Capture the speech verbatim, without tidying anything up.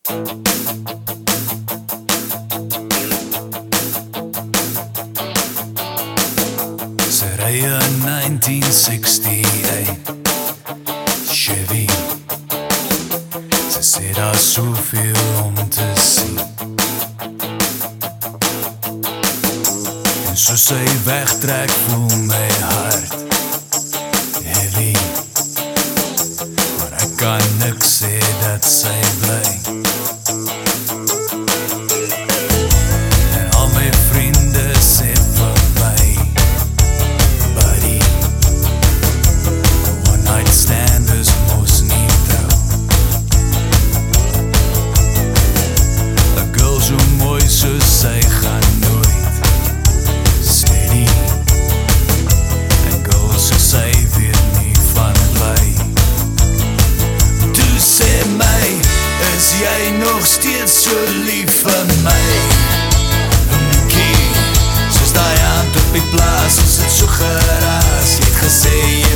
Sy ry 'n nineteen sixty-eight Chevy. Sy sê daar's soveel om te sien. En soos sy wegtrek voel my hart heavy. Maar ek kan niks sê dat sy bly. En al my vriende sê vir my, buddy, one night stand is mos nie trou. 'n girl so mooi soos sy gaan nooit steady. 'n girl soos sy weet nie van bly. Toe sê my, is jy nog steeds so lief vir my? Soos daai aand op die plaas, ons het so geraas. Jy het gesê